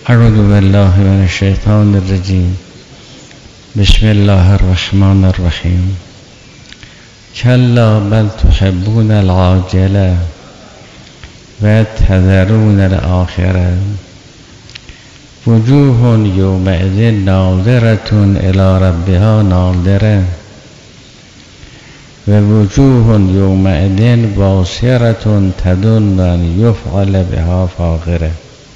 اعوذ بالله من الشیطان الرجیم. بسم الله الرحمن الرحیم. کلا بل تحبون العاجله و تذرون الاخره وجوه یومئذ ناظرة الی ربها ناظره و وجوه یومئذ باسرة تظن ان یفعل بها فاقره.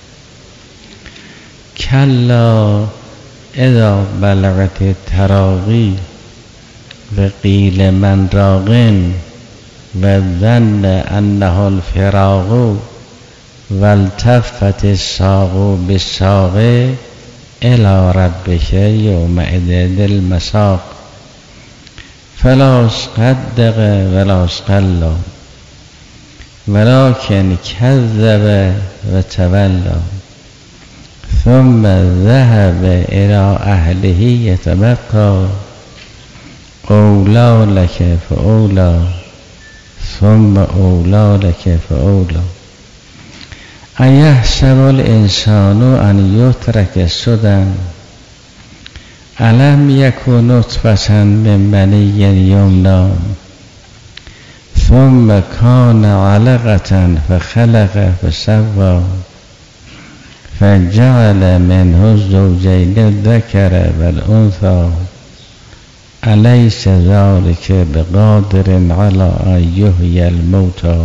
کلا اذا بلغت التراقی و قیل من راق و ظن انه الفراق و التفت الساق بالساق الی ربک یومئذ المساق فلا صدق ولا صلی ولکن کذب و تولی ثم ذهب الى اهله یتمطى اولی لک فاولی ثم اولی لک فاولی. ایحسب الانسان ان یترک سدی الم یک نطفة من منی یمنی ثم کان علقة فخلق فسوی فجعل منه الزوجين الذكر والأنثى أليس ذلك بقادر على أن يحيي الموتى.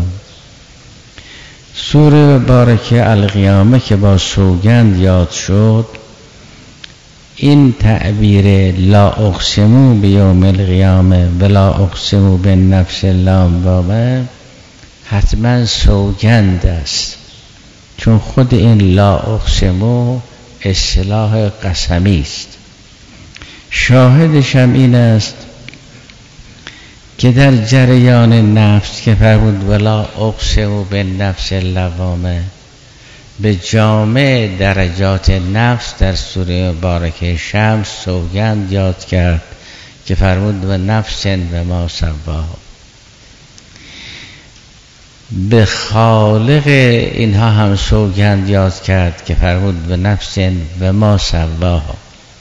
سوره مبارکه القیامه که با سوگند یاد شد، این تعبیر لا اقسم بیوم القیامه ولا اقسم بالنفس اللوامه حتما سوگند است، چون خود این لا اقسم اصطلاح قسمی است. شاهدش هم این است که در جریان نفس که فرمود ولا اقسم بالنفس اللوامه، به جامع درجات نفس در سوره مبارکه شمس سوگند یاد کرد که فرمود و نفس و ما سواها. به خالق اینها هم سوگند یاد کرد که فرمود به نفس و ما سواها.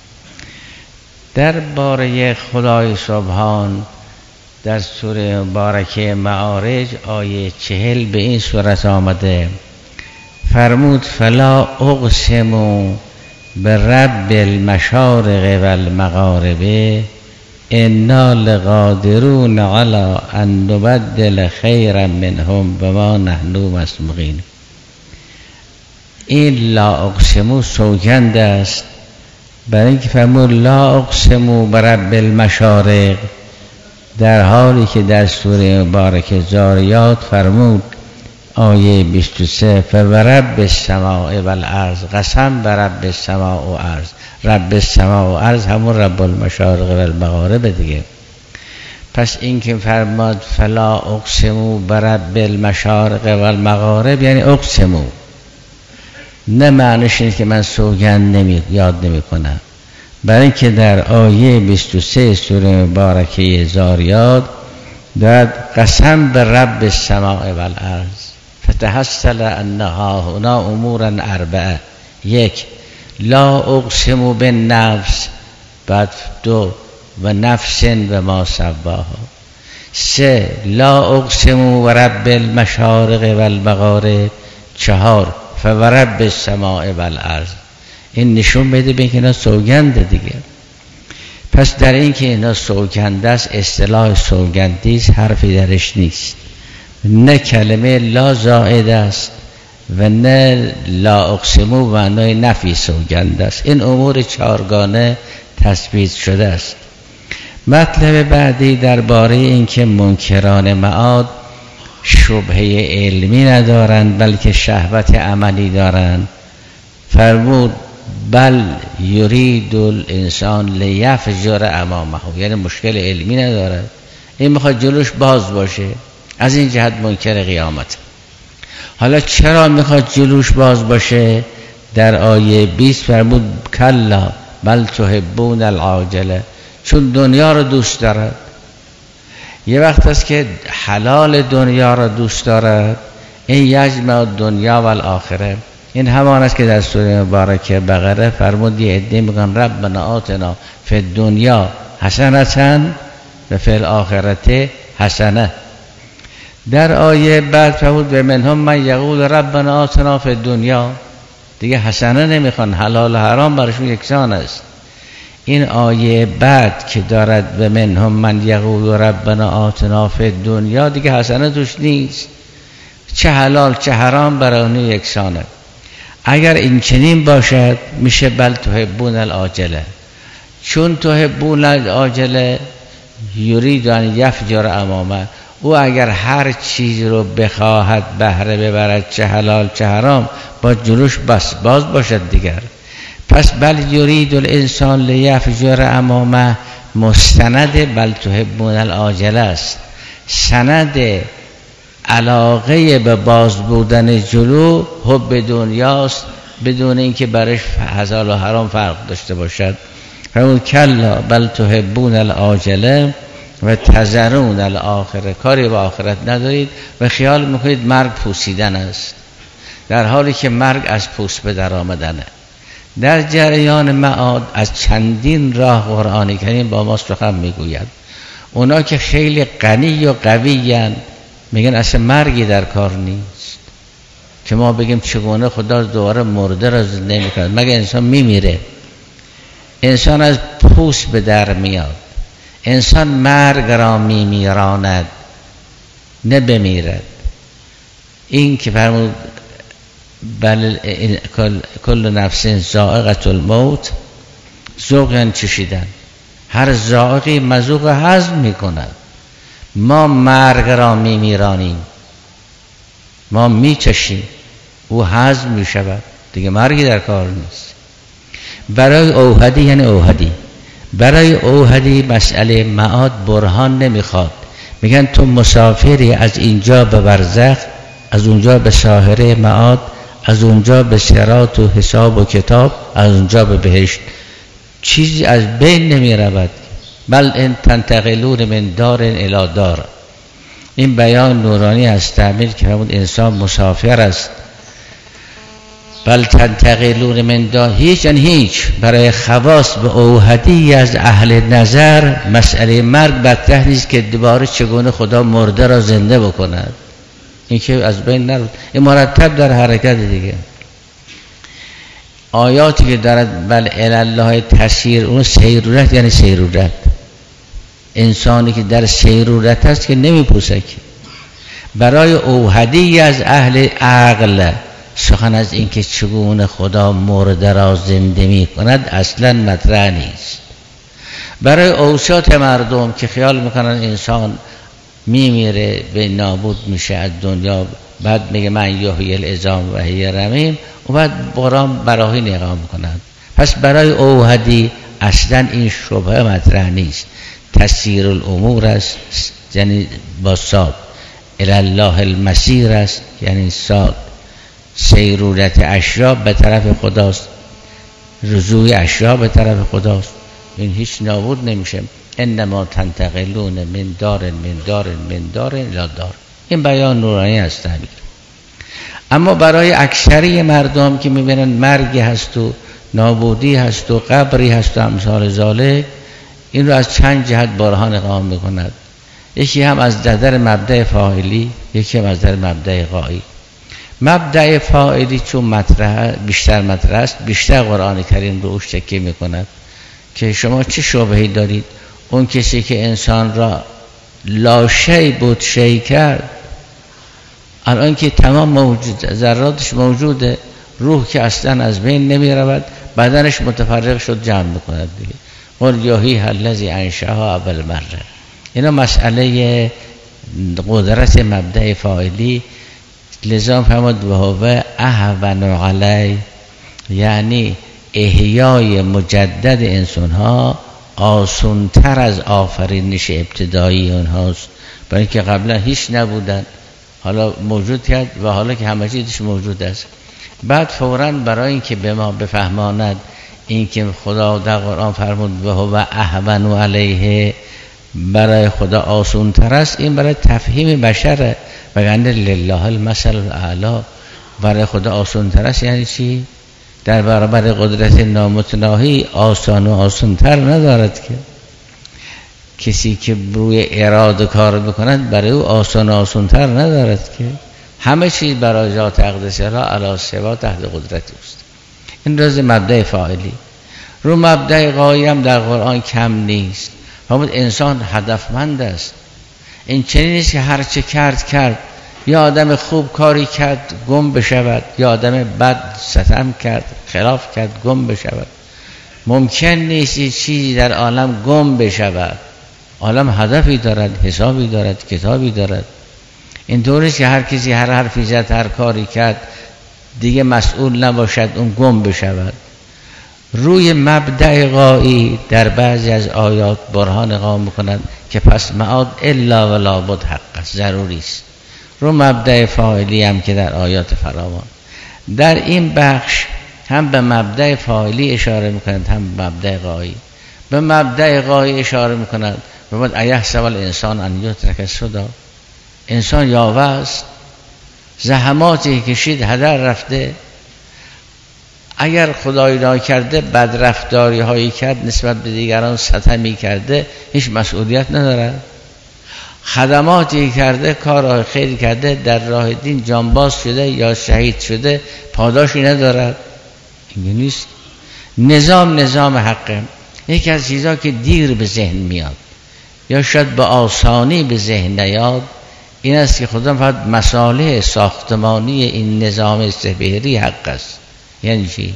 درباره خدای سبحان در سوره مبارکه معارج آیه 40 به این صورت آمده، فرمود فلا اقسم برب المشارق والمغارب انا لقادرون علی ان نبدل خیرا منهم و ما نحن مسبوقین. این لا اقسم سوگند است، برای اینکه فرمود لا اقسم برب المشارق، در حالی که در سوره مبارکه زاریات فرمود آیه 23 فورب السماء والارض، قسم برب السماء و ارض. رب السماء و ارض همون رب المشارق و المغارب دیگه. پس این که فرماد فلا اقسمو برب المشارق و المغارب یعنی اقسمو، نه معنیش اینه که من سوگند یاد نمی کنم، برای اینکه در آیه 23 سوره مبارکه زاریات داد قسم به رب السماء و الارض فتحصل انها هنا امورا اربعه. یک لا اقسم بالنفس، بعد دو و نفس و ما سواها. سه لا اقسم و رب المشارق و المغارب. چهار فورب السماء و الارض. این نشون بده به که اینا سوگنده دیگه. پس در این که اینا سوگنده است، اصطلاح سوگندی است، حرفی درش نیست، نه کلمه لا زائد است و نه لا اقسمو و معنای نفی سوگند است. این امور چهارگانه تثبیت شده است. مطلب بعدی درباره این که منکران معاد شبهه علمی ندارند بلکه شهوت عملی دارند، فرمود بل یرید الانسان لیفجر امامه، یعنی مشکل علمی ندارد، این میخواد جلوش باز باشه، از این جهت منکر قیامت. حالا چرا میخواد جلوش باز باشه؟ در آیه 20 فرمود کلا بل تحبون العاجله، چون دنیا رو دوست دارد. یه وقت است که حلال دنیا را دوست دارد، این یجمع دنیا و الاخره، این همان است که در سوره مبارکه بقره فرمود یه عده میگن ربنا آتنا فی الدنیا حسنة و فی الاخرة حسنة. در آیه بعد فرمود و منهم من یقول ربنا آتنا فی الدنیا، دیگه حسنه نمیخوان، حلال و حرام براشون یکسان است. این آیه بعد که دارد و منهم من یقول ربنا آتنا فی الدنیا، دیگه حسنه توش نیست، چه حلال چه حرام برای یکسانه. اگر این چنین باشد میشه بل تحبون العاجله، چون تحبون العاجله یرید ان یفجر امامه، او اگر هر چیز رو بخواهد بهره ببرد چه حلال چه حرام با جلوش باز باشد دیگر. پس بل یرید الانسان لیفجر امامه مستند بل تحبون العاجله است، سند علاقه به باز بودن جلو حب دنیاست بدون اینکه برش حلال و حرام فرق داشته باشد. فرمود کلا بل تحبون العاجله و تذرون الاخره، کاری به آخرت ندارید و خیال میکنید مرگ پوسیدن است، در حالی که مرگ از پوست به در آمدنه. در جریان معاد از چندین راه قرآن کریم با ما سخن میگوید. اونا که خیلی غنی و قوی‌اند میگن اصلا مرگی در کار نیست که ما بگیم چگونه خدا دوباره مرده را زنده میکنه، مگه انسان میمیره؟ انسان از پوست به در میاد، انسان مرگ را میمیراند نه بمیرد. این که فرمود بل کل نفس ذائقة الموت، ذوق یعنی چشیدن، هر ذائقی مذوق هضم میکند. ما مرگ را میمیرانیم، ما میچشیم، او هضم میشود، دیگه مرگی در کار نیست. برای اوحدی یعنی اوحدی، برای اوحدی مسئله معاد برهان نمیخواد. میگن تو مسافری از اینجا به برزخ، از اونجا به ساحره معاد، از اونجا به صراط و حساب و کتاب، از اونجا به بهشت، چیزی از بین نمی رود. بل ان تنتقلون من دار الی دار. این بیان نورانی از تعبیر که فرمود انسان مسافر است. بل تنتقلون من دار، هیچ یعنی هیچ. برای خواص به اوحدی از اهل نظر مسئله مرگ بدتر نیست که دوباره چگونه خدا مرده را زنده بکند، این که از بین نرود. این مرتب در حرکت دیگه. آیاتی که دارد بل الله تسیر، اون سیرورت یعنی سیرورت، انسانی که در سیرورت است که نمیپوسه. برای اوحدی از اهل عقل سخن از این که چگونه خدا مرده را زنده می کند اصلا مطرح نیست. برای اوساط مردم که خیال میکنن انسان میمیره به نابود میشه از دنیا، بعد میگه من یحیی العظام و هی رمیم، و بعد برام براهین اقام میکنند. پس برای اوحدی اصلا این شبهه مطرح نیست. تسیر الامور است یعنی با صاد، الی الله المسیر است یعنی صاد، سیرورت اشیا به طرف خداست، رجوع اشیا به طرف خداست، این هیچ نابود نمیشه. انما تنتقلون من دار الی دار. این بیان نورانی است تعبیر. اما برای اکثری مردم که میبینن مرگی هست و نابودی هست و قبری هست و امثال ذالک، این رو از چند جهت برهان اقام میکند. یکی هم از در مبدأ فاعلی، یکی هم از در مبدأ غایی. مبدأ فاعلی چون بیشتر مطرح است، بیشتر قرآن کریم رو تکیه میکند که شما چه شبهه‌ای دارید؟ اون کسی که انسان را لا شیء بود شیء کرد، الان که تمام موجود، ذراتش موجوده، روح که اصلا از بین نمی رود، بدنش متفرق شد جمع میکند دیگه. قل یحییها الذی انشأها اول مره. اینا مسئله قدرت مبدأ فاعلی. لذا فرمود و هو اهون علی، یعنی احیای مجدد انسان ها آسان‌تر از آفرینش ابتدایی اونهاست، برای اینکه قبلا هیچ نبودن، حالا موجود کرد و حالا که همه چیزش موجود است. بعد فوراً برای اینکه به ما بفهماند اینکه خدا در قرآن فرمود و هو اهون علیه، برای خدا آسان‌تر است، این برای تفهیم بشره. وگرنه لله المثل الاعلی، برای خدا آسان تر است یعنی چی؟ در برابر قدرت نامتناهی آسان و آسان تر ندارد که کسی که روی اراده کار بکند برای او آسان و آسان تر ندارد که همه چیز برای ذات اقدس را علی سوا تحت قدرت است. این راز مبدأ فاعلی. رو مبدأ غایه هم در قرآن کم نیست. فرمود انسان هدفمند است. این چنین نیست که هر چه کرد یا آدم خوب کاری کرد گم بشود یا آدم بد ستم کرد خلاف کرد گم بشود. ممکن نیست این چیزی در عالم گم بشود. عالم هدفی دارد، حسابی دارد، کتابی دارد. این طوریست که هر کسی هر حرفی زد هر کاری کرد دیگه مسئول نباشد اون گم بشود. روی مبدأ غایی در بعضی از آیات برهان اقامه می‌کند که پس معاد الا ولا بد حق است، ضروری است. رو مبدأ فاعلی هم که در آیات فراوان در این بخش هم به مبدأ فاعلی اشاره می‌کند هم به مبدأ غایی. به مبدأ غایی اشاره می‌کند می‌گوید ایحسب الانسان ان یترک سدی. انسان یاوه است، زحماتی کشید هدر رفته. اگر خدای ناکرده بدرفتاری هایی کرد نسبت به دیگران ستمی کرده هیچ مسئولیت ندارد. خدماتی کرده کارهای خیر کرده در راه دین جانباز شده یا شهید شده پاداشی ندارد. این نیست. نظام حقه. یکی از چیزها که دیر به ذهن میاد یا شاید به آسانی به ذهن نیاد این است که خدا فقط مصالح ساختمانی این نظام سپهری حق است. یعنی چی؟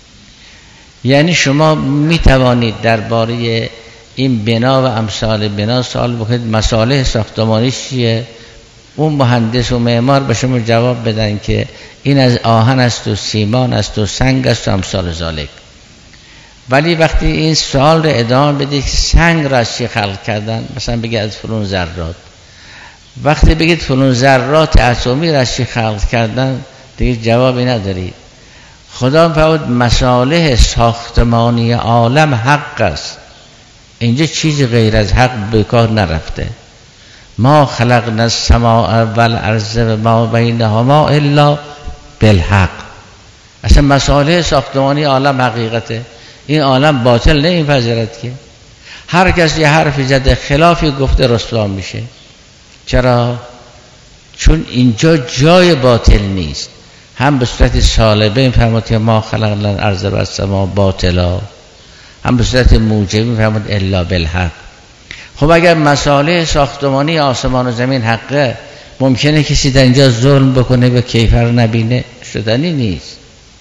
یعنی شما می توانید درباره این بنا و امثال بنا سوال بکنید مصالح ساختمانیش چیه؟ اون مهندس و معمار به شما جواب بدن که این از آهن است و سیمان است و سنگ است و امثال ذالک. ولی وقتی این سوال رو ادامه بدید که سنگ را از چی خلق کردن، مثلا بگید از فلان ذرات، وقتی بگید فلان ذرات اتمی را از چی خلق کردن دیگه جوابی ندارید. خدا فرمود مصالح ساختمانی عالم حق است. اینجا چیزی غیر از حق به کار نرفته. ما خلقنا السماء والارض و ما بینهما الا بالحق. اصلا مصالح ساختمانی عالم حقیقته. این عالم باطل نمیپذیرد که هر کسی یه حرفی زده خلافی گفته رسوا میشه. چرا؟ چون اینجا جای باطل نیست. هم به صورت سالبه میفرماد که ما خلقنا الارض و السماء باطلا، هم به صورت موجبه میفرماد الا بالحق. خب اگر مصالح ساختمانی آسمان و زمین حقه ممکنه کسی در اینجا ظلم بکنه به کیفر نبینه؟ شدنی نیست.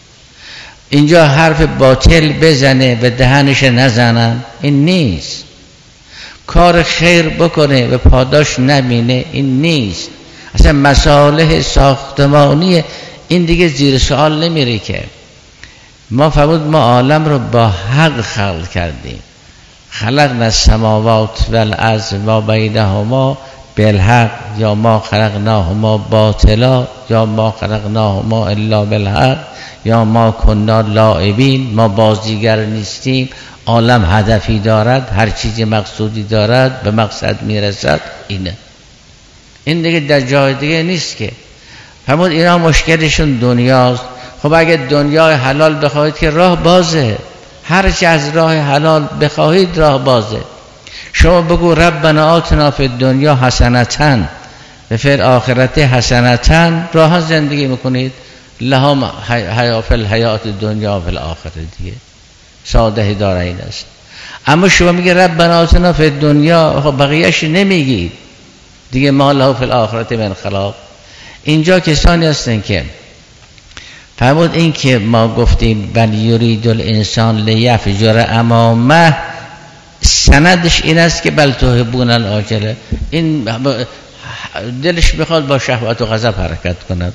اینجا حرف باطل بزنه به دهنش نزنن این نیست. کار خیر بکنه به پاداش نبینه این نیست. اصلا مصالح ساختمانی این دیگه زیر سوال نمیره که. ما فرمود ما عالم رو با حق خلق کردیم. خلقنا السماوات والارض و بینهما بالحق یا ما خلقناهما باطلا یا ما خلقناهما الا بالحق یا ما کنا لاعبین. ما بازیگر نیستیم. عالم هدفی دارد، هر چیزی مقصودی دارد، به مقصد میرسد. اینه. این دیگه در جای دیگه نیست که. فرمود اینا مشکلشون دنیاست. خب اگه دنیای حلال بخواهید که راه بازه. هر چی از راه حلال بخواهید راه بازه. شما بگو ربنا آتنا فی الدنیا حسنةً و فی الاخرة حسنةً، راه زندگی میکنید. لهم فی الحیات دنیا و فی الاخرة. دیگه ساده هداره این است. اما شما میگه ربنا آتنا فی الدنیا، خب بقیه‌اش نمیگید دیگه. ما له فی الاخرة من خلاق. اینجا کسانی هستن که فرمود این که ما گفتیم بل یرید الانسان لیفجر امامه، سندش این است که بل تحبون العاجله. این دلش بخواد با شهوت و غضب حرکت کند،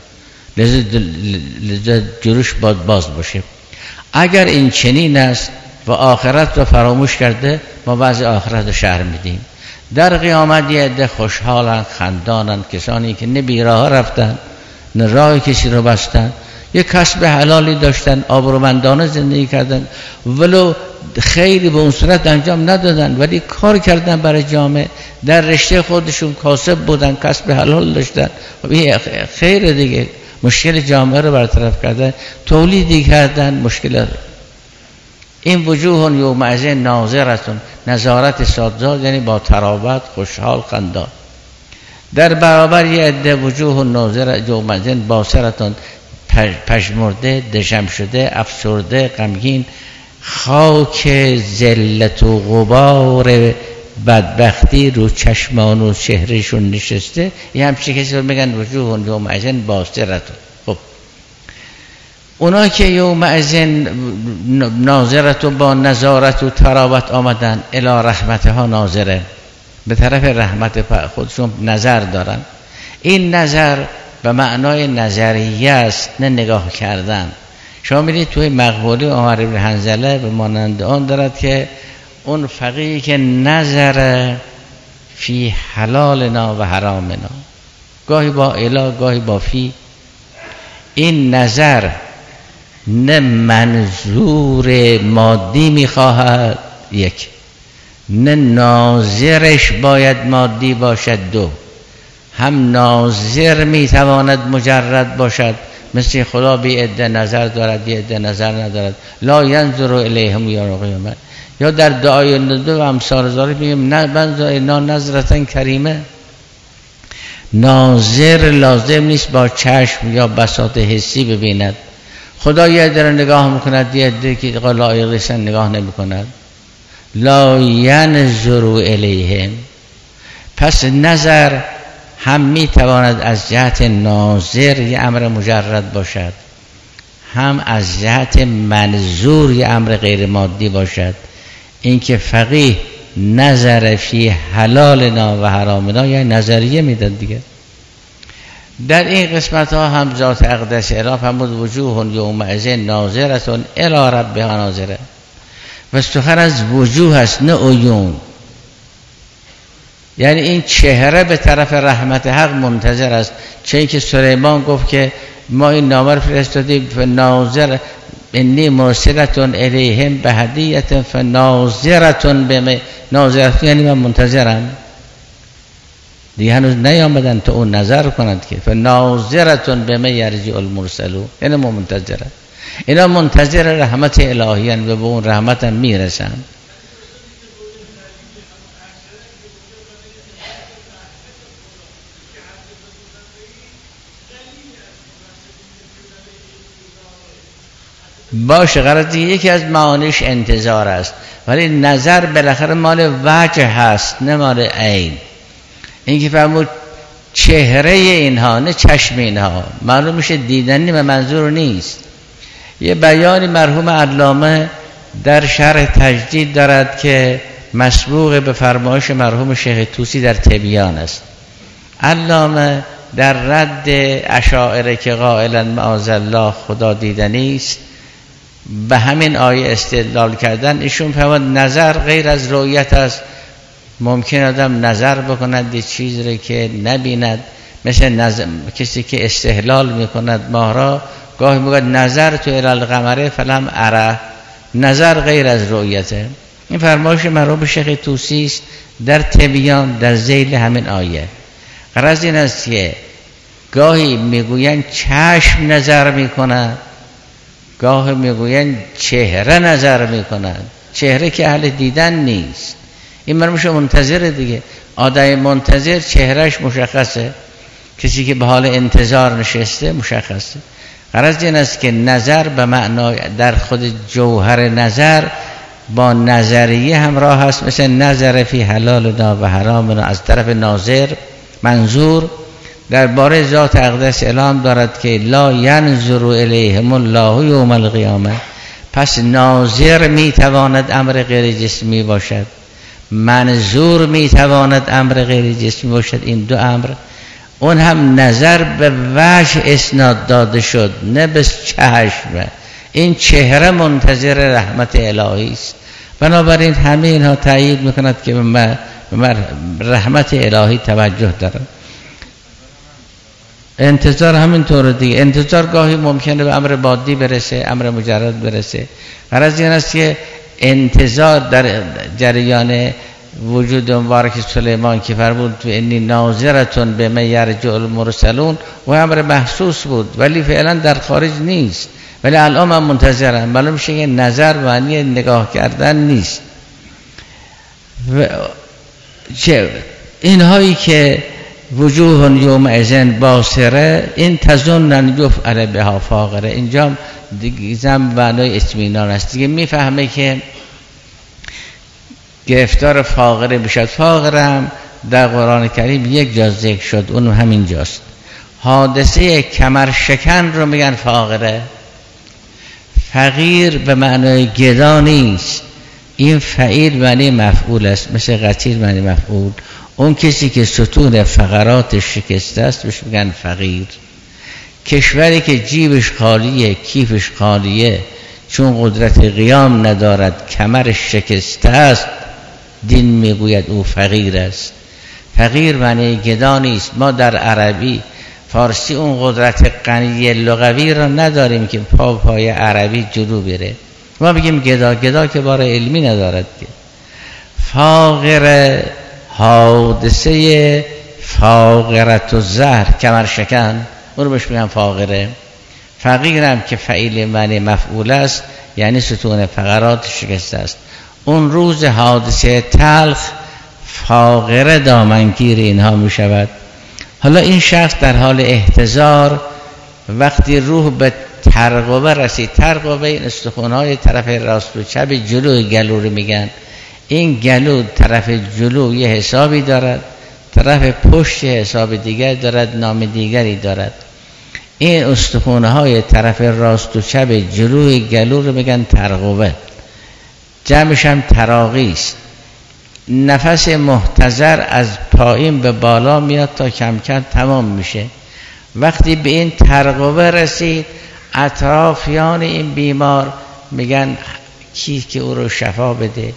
لذا جلوش باز باشه. اگر این چنین است و آخرت رو فراموش کرده، ما بعضی آخرت رو شرح میدیم. در قیامت یه عده خوشحالن خندانن، کسانی که نه بیراه رفتن نه راه کسی رو بستن، یه کسب حلالی داشتن، آبرومندانه زندگی کردن، ولو خیلی به اون صورت انجام ندادن ولی کار کردن برای جامعه، در رشته خودشون کاسب بودن، کسب حلال داشتن. خیر دیگه. مشکل جامعه رو برطرف کردن، تولیدی کردن مشکلات. این وجوه یومئذ ناظرتون، نظارت سادزاد یعنی با تراوت، خوشحال، خندان. در برابر یه عده وجوه ناظر یومئذ باصرتون، پژمرده، دژم شده، افسرده، غمگین، خاک ذلت و غبار بدبختی رو چشمان و چهرهشون نشسته. یه همچی کسی رو میگن وجوه یومئذ باصرتون. خب اونا که یومئذ ناظرت و با نظارت و تراوت آمدن، الی رحمتها ناظره، به طرف رحمت خودشون نظر دارن. این نظر به معنای نظریه است، نه نگاه کردن. شما میدید توی مقبوله عمر بن حنظله به مانند آن دارد که اون فقیهی که نظر فی حلالنا و حرامنا، گاهی با الا گاهی با فی. این نظر نه منظور مادی میخواهد، یک، نه ناظرش باید مادی باشد، دو، هم ناظر میتواند مجرد باشد، مثل خدا بی عده نظر دارد یه عده نظر ندارد، لا ینظر الیهم یوم القیامه. یا در دعای ندو و امثال ذالک میگیم نه بنظر اینا نظرتن کریمه. ناظر لازم نیست با چشم یا بساط حسی ببیند. خدا یه عده نگاه میکند، یه عده که لایق نیستن نگاه نمیکند. لا ینظر الیهم. پس نظر هم میتواند از جهت ناظر یه امر مجرد باشد، هم از جهت منظور یه امر غیر مادی باشد. اینکه فقیه نظر فی حلالنا و حرامنا یعنی نظریه میداد دیگه. در این قسمت ها هم ذات اقدس اله فرمود وجوه یومئذ ناظرتون الی ربها ناظره. و سخن از وجوه است نه عیون. یعنی این چهره به طرف رحمت حق منتظر است. چه که سلیمان گفت که ما این نامه رو فرستادیم فناظر انی مرسلتون الیهم بهدیه فناظرتون بما ناظرتون، یعنی من منتظرم دیگه، هنوز نیامدن تا اون نظر کنند که فناظرتون بما یرجع المرسلون، یعنی ما منتظرم. اینا منتظر رحمت الهی و به اون رحمت هم میرسن. باشه غرضی یکی از معانیش انتظار است، ولی نظر بالاخره مال وجه هست نه مال عین. این که فرمود چهره اینها نه چشم اینها، معلوم میشه دیدنی به منظور نیست. یه بیانی مرحوم علامه در شرح تجدید دارد که مسبوق به فرمایش مرحوم شیخ طوسی در تبیان است. علامه در رد اشاعره که قائلا معاذالله خدا دیدنی است، به همین آیه استدلال کردن. ایشون فرمود نظر غیر از رؤیت است. ممکن آدم نظر بکند یه چیزی که نبیند، مثل کسی که استهلال میکند ماه را، گاهی میگه نظر تو القمره فلم اره. نظر غیر از رؤیته. این فرمایش مرحوم شیخ طوسی است در تبیان در ذیل همین آیه. غرض این است که گاهی میگویند چشم نظر میکند، گاهی میگویند چهره نظر میکنند. چهره که اهل دیدن نیست. این مرموش منتظره دیگه. آدم منتظر چهرهش مشخصه، کسی که به حال انتظار نشسته مشخصه. غرض این است که نظر به معنای در خود جوهر نظر با نظریه همراه هست، مثل نظر فی حلالنا و حرامنا از طرف ناظر منظور. درباره ذات اقدس اعلام دارد که لا ینظر الیهم الله یوم القیامه. پس ناظر میتواند امر غیر جسمی باشد، منظور میتواند امر غیر جسمی باشد. این دو امر، اون هم نظر به وجه اسناد داده شد نه به چشم. این چهره منتظر رحمت الهی است. بنابراین همه اینها تایید میکند که به رحمت الهی توجه دارد. انتظار همینطور دیگه. انتظار گاهی ممکنه به امر مادی برسه، امر مجرد برسه. غرض این است که انتظار در جریان وجود مبارک سلیمان که فرمود انی ناظرتون به من یرجع المرسلون و امر محسوس بود ولی فعلا در خارج نیست، ولی الان من منتظرم. معلوم میشه که نظر معنی نگاه کردن نیست. اینهایی که وجوه یومئذ باصره، این تظن یفعل بها فاقره، اینجا دیگه معنای اطمینان است دیگه، میفهمه که گرفتار فاقره بشد. فاقره هم در قرآن کریم یک جا ذکر شد، اون همین جاست. حادثه کمر شکن رو میگن فاقره. فقیر به معنای گدا نیست، این فعیل معنی مفعول است، مثل قتیل معنی مفعول. اون کسی که ستون فقرات شکسته است بهش میگن فقیر. کشوری که جیبش خالیه، کیفش خالیه، چون قدرت قیام ندارد، کمرش شکسته است، دین میگوید او فقیر است. فقیر معنی گدا نیست. ما در عربی فارسی اون قدرت غنی لغوی را نداریم که پای عربی جلو بره. ما بگیم گدا، گدا که بار علمی ندارد که. فاقره حادثه فاقرت و زهر، کمر شکن، اون رو بهش میگن فاقره. فقیرم که فعیل معنی مفعول است، یعنی ستون فقرات شکسته است. اون روز حادثه تلخ فاقره دامنگیر اینها می شود. حالا این شخص در حال احتضار وقتی روح به ترقبه رسید، ترقبه این استخوان‌های طرف راست و چپ جلوی گلو رو میگن. این گلو طرف جلو یه حسابی دارد، طرف پشت حساب دیگر دارد، نام دیگری دارد. این استخوان‌های طرف راست و چپ جلوی گلو رو میگن ترقبه، جمعش هم تراقی است. نفس محتضر از پایین به بالا میاد تا کم کم تمام میشه. وقتی به این ترقبه رسید، اطرافیان این بیمار میگن کی که او رو شفا بده.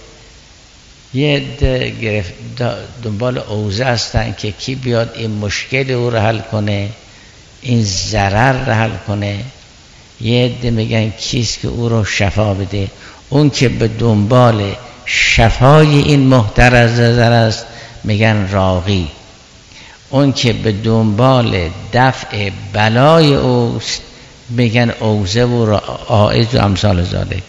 یه گرفت دنبال اوضاع هستن که کی بیاد این مشکل او رو حل کنه، این ضرر رو حل کنه. یه عده میگن کیست که او رو شفا بده. اون که به دنبال شفای این محترز است میگن راقی. اون که به دنبال دفع بلای اوست میگن اوزه و عائز و امثال ذالک.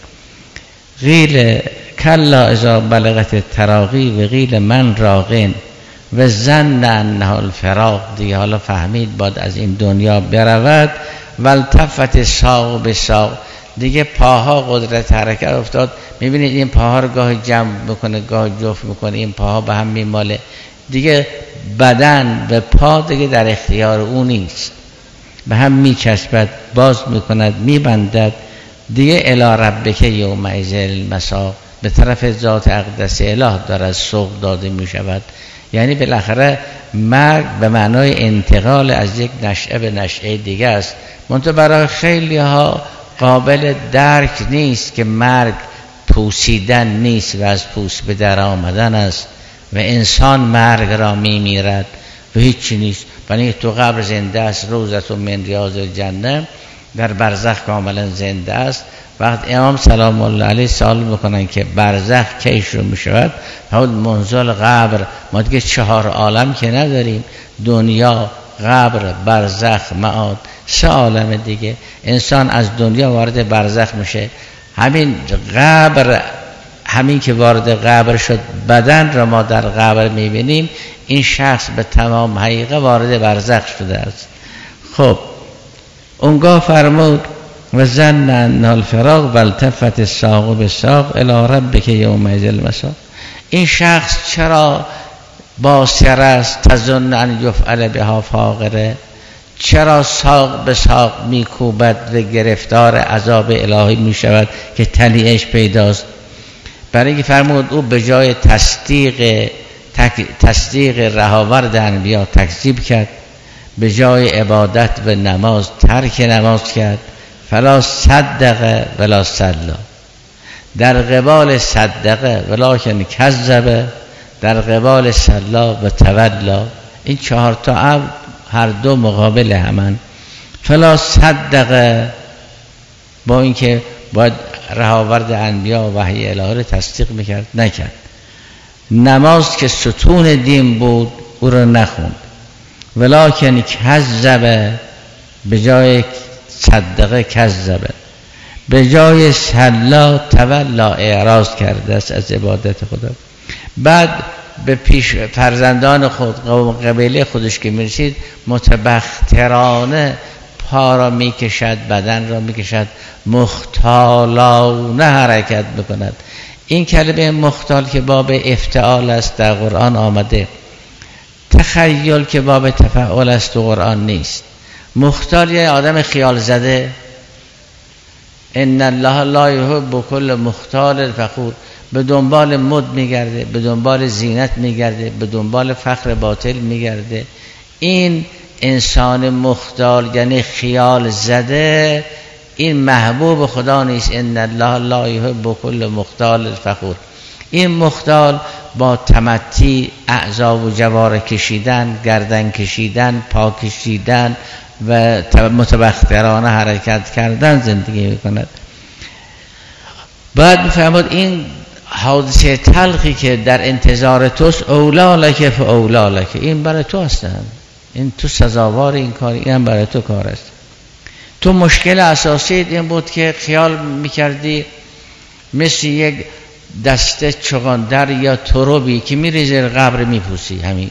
قیل کلا اذا بلغت تراقی و قیل من راقین و ظن انه الفراق. دیگه حالا فهمید باید از این دنیا برود. والتفت ساق به ساق، دیگه پاها قدرت حرکت افتاد. میبینید این پاها رو گاه جمع میکنه، گاه جفت میکنه، این پاها به هم میماله. دیگه بدن به پا دیگه در اختیار او نیست، به هم میچسبد، باز میکند، میبندد. دیگه الی ربک یومئذ المساق، به طرف ذات اقدس اله دارد سوق داده میشود. یعنی بالاخره مرگ به معنای انتقال از یک نشأه به نشأه دیگه است. منتها برای خیلی ها قابل درک نیست که مرگ پوسیدن نیست و از پوست به در آمدن است و انسان مرگ را میمیرد و هیچی نیست. برای تو قبر زنده است، روزت من ریاض الجنه، در برزخ کاملا زنده است. وقت امام سلام الله علیه سوال میکنن که برزخ کی شروع میشود؟ حال منزل قبر. ما دیگه 4 عالم که نداریم، دنیا، قبر، برزخ، معاد، 3 عالم دیگه. انسان از دنیا وارد برزخ میشه. همین قبر، همین که وارد قبر شد، بدن را ما در قبر میبینیم. این شخص به تمام حقیقت وارد برزخ شده است. خب اونگاه فرمود و ظن ان الفراق والتفت الساق بالساق الی ربک یومئذ المساق. این شخص چرا باصره است؟ تظن ان یفعل بها فاقره. چرا ساق به ساق میکوبد و گرفتار عذاب الهی میشود که تلیعش پیداست؟ برای اینکه فرمود او به جای تصدیق رهاورد انبیا تکذیب کرد، به جای عبادت و نماز ترک نماز کرد. فلا صدق ولا صلا، در قبال صدقه ولکن کذب، در قبال صلا و تولا. این 4 تا هر دو مقابل همان. فلا صدق، با اینکه باید رهاورد انبیا و وحی الهی رو تصدیق میکرد، نکرد. نماز که ستون دین بود او رو نخوند. ولکن کذب، به جای صدقه کذبه، به جای صلا تولا، اعراض کرده است از عبادت خدا. بعد به پیش فرزندان خود قبیله خودش که میرسید متبخترانه پا را میکشد، بدن را میکشد، مختالانه حرکت بکند. این کلمه مختال که باب افتعال است در قرآن آمده، تخیل که باب تفعال است تو قرآن نیست. مختال یعنی آدم خیال زده. ان الله لا یحب کل مختال فخور، به دنبال مد میگرده، به دنبال زینت میگرده، به دنبال فخر باطل میگرده. این انسان مختال یعنی خیال زده، این محبوب خدا نیست. ان الله لا یحب کل مختال فخور. این مختال با تمتی اعضا و جواره کشیدن، گردن کشیدن، پا کشیدن و متبخترانه حرکت کردن زندگی میکند. بعد میفهمد این حادثه تلخی که در انتظار توست، اولا لک فاولا لک، این برای تو هستن، این تو سزاوار این کار، این هم برای تو کار است. تو مشکل اساسی این بود که خیال میکردی مثل یک دسته چغندر یا تروبی که میری زیر قبر میپوسی. همین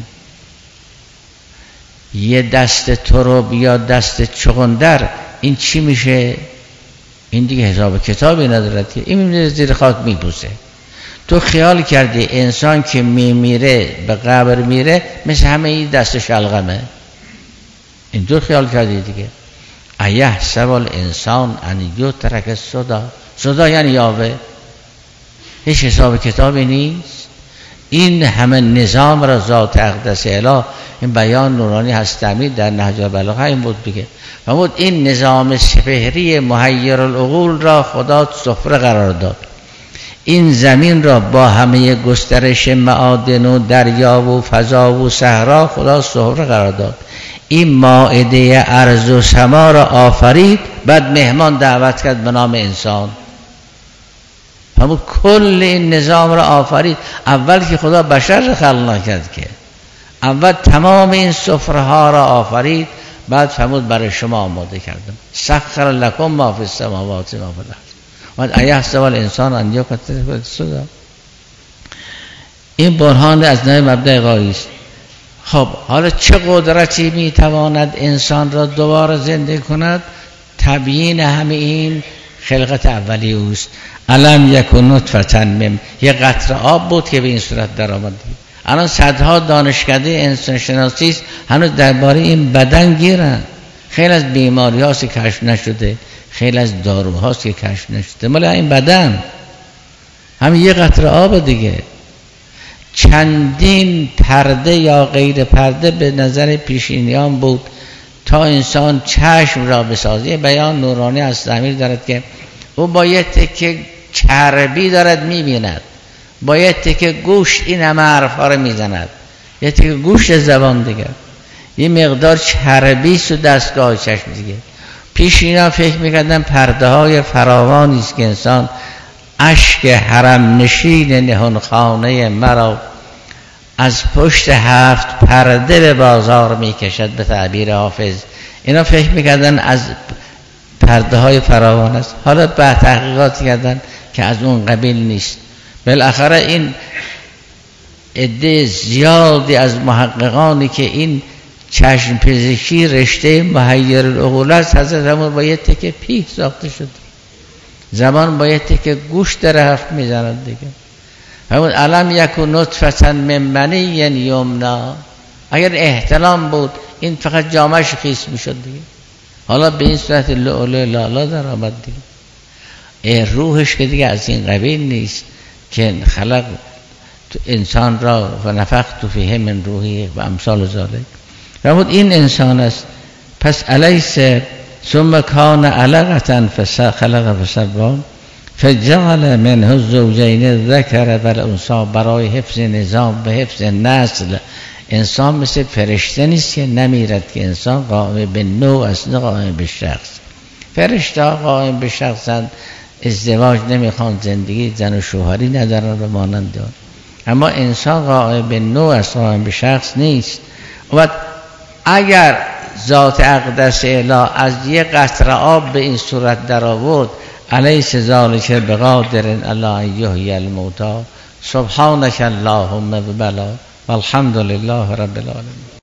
یه دسته تروب یا دسته چغندر، این چی میشه؟ این دیگه حساب کتابی ندارد که این میره زیر خاک میپوسه. تو خیال کردی انسان که میمیره به قبر میره مثل همه این دست شلغمه، این تو خیال کردی دیگه. ایحسب الانسان ان یترک سدی، سدی یعنی یاوه، هیچ حساب کتابی نیست. این همه نظام را ذات اقدس اله، این بیان نورانی هست تعمید در نهج البلاغه این بود بگه. فرمود این نظام سپهری محیر العقول را خدا سفره قرار داد. این زمین را با همه گسترش معادن و دریا و فضا و صحرا خدا سفره قرار داد. این مائده ارض و سما را آفرید، بعد مهمان دعوت کرد به نام انسان. همون کل این نظام را آفرید. اول که خدا بشر را خلق نکرد که، اول تمام این سفره ها را آفرید، بعد فرمود برای شما آماده کردم. سخر لکم ما فی السماوات و ما فی الارض و ایحسب الانسان ان یترک سدی. این برهان از نوع مبدأ غایی است. خب حالا چه قدرتی میتواند انسان را دوباره زنده کند؟ تبیین همه این خلقت اولی اوست. علم یکن نطفة من، یه قطره آب بود که به این صورت در آمد. الان صدها دانشکده انسان شناسی هنوز درباره این بدن گیرن. خیلی از بیماری هاست که کشف نشده، خیلی از داروهاست که کشف نشده، مال این بدن همین یه قطره آب دیگه. چندین پرده یا غیر پرده به نظر پیشینیان بود تا انسان چشم را بسازه. بیان نورانی از تعمیر دارد که او با یه تکه چربی دارد میبیند، با یه تکه گوشت این همه حرفا رو میزند، یه تکه گوشت زبان دیگه، یه مقدار چربی سو دستگاه چشم دیگه. پیش اینا فکر میکردن پرده های فراوانی است که انسان اشک حرم نشین نهان خانه مرا از پشت 7 پرده به بازار میکشد به تعبیر حافظ. اینا فکر میکردن از پرده های فراوان است. حالا بعد تحقیقات کردن که از اون قبیل نیست. بالاخره این عده زیادی از محققانی که این چشم پزشکی رشته محیر العقول است، حضرت همون با یه تکه پیه ساخته شد، زمان با یه تکه گوشت در حرف میزنند دیگه. همون علم یکن نطفة من منی یمنا، اگر احتلام بود این فقط جامعش خیس میشد دیگه. حالا به این صورت لؤلؤ لالا در آمد دیگه. روحش که دیگه از این قبیل نیست که خلق انسان را و نفخت فیه من روحی و امثال ذالک. فرمود این انسان است. پس الیس ثم کان علقة فخلق فسوی فجعل منه الزوجین الذکر والانثی، برای حفظ نظام و حفظ نسل. انسان مثل فرشته نیست که نمیرد، که انسان قائم به نوع است نه قائم به شخص. فرشته قائم به شخصند، ازدواج نمیخوان، زندگی زن و شوهری ندارن و مانند آن. اما انسان قائم به نوع است، قائم به شخص نیست. و اگر ذات اقدس الهی از یک قطره آب به این صورت در آورد، الیس ذلک بقادر علی ان یحیی الموتی، سبحانک اللهم و بلا والحمد لله رب العالمین.